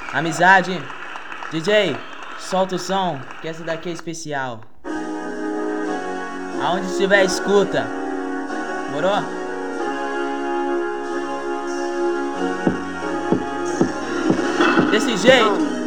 Amizade. DJ, solta o som, que essa daqui é especial. Aonde estiver, escuta. Morou? Desse jeito.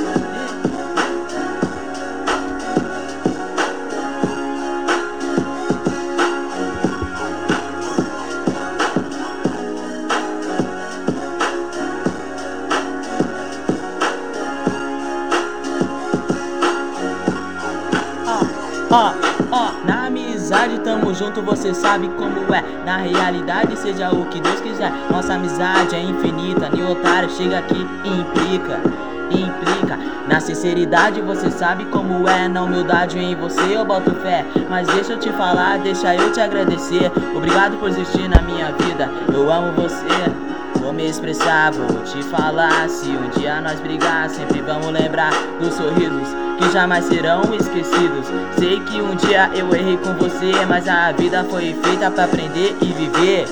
Na amizade tamo junto, você sabe como é. Na realidade seja o que Deus quiser. Nossa amizade é infinita, nem otário chega aqui e implica. Na sinceridade você sabe como é. Na humildade em você eu boto fé. Mas deixa eu te falar, deixa eu te agradecer. Obrigado por existir na minha vida, eu amo você. Vou me expressar, vou te falar. Se um dia nós brigar, sempre vamos lembrar dos sorrisos que jamais serão esquecidos. Sei que um dia eu errei com você, mas a vida foi feita pra aprender e viver.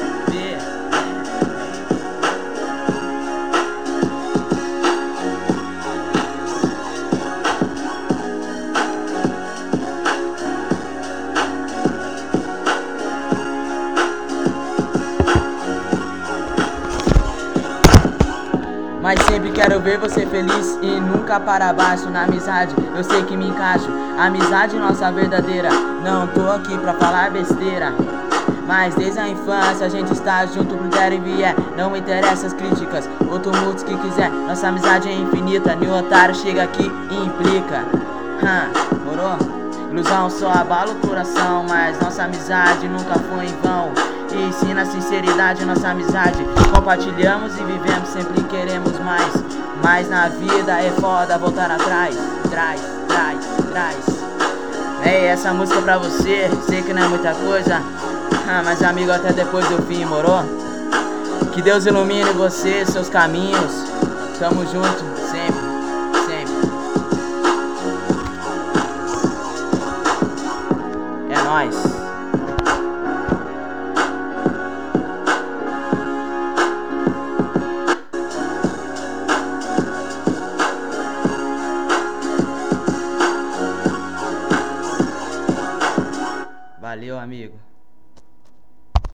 Mas sempre quero ver você feliz e nunca para baixo. Na amizade eu sei que me encaixo. Amizade nossa verdadeira, não tô aqui pra falar besteira. Mas desde a infância a gente está junto pro der e vier. Não interessa as críticas ou tumultos que quiser. Nossa amizade é infinita, nenhum otário chega aqui e implica. Morou? Ilusão só abala o coração, mas nossa amizade nunca foi em vão. E ensina a sinceridade, nossa amizade compartilhamos e vivemos, sempre queremos mais. Mas na vida é foda voltar atrás. Ei, essa música pra você, sei que não é muita coisa, mas amigo, até depois do fim, morou? Que Deus ilumine você, seus caminhos. Tamo junto, sempre. É nóis. Valeu, amigo.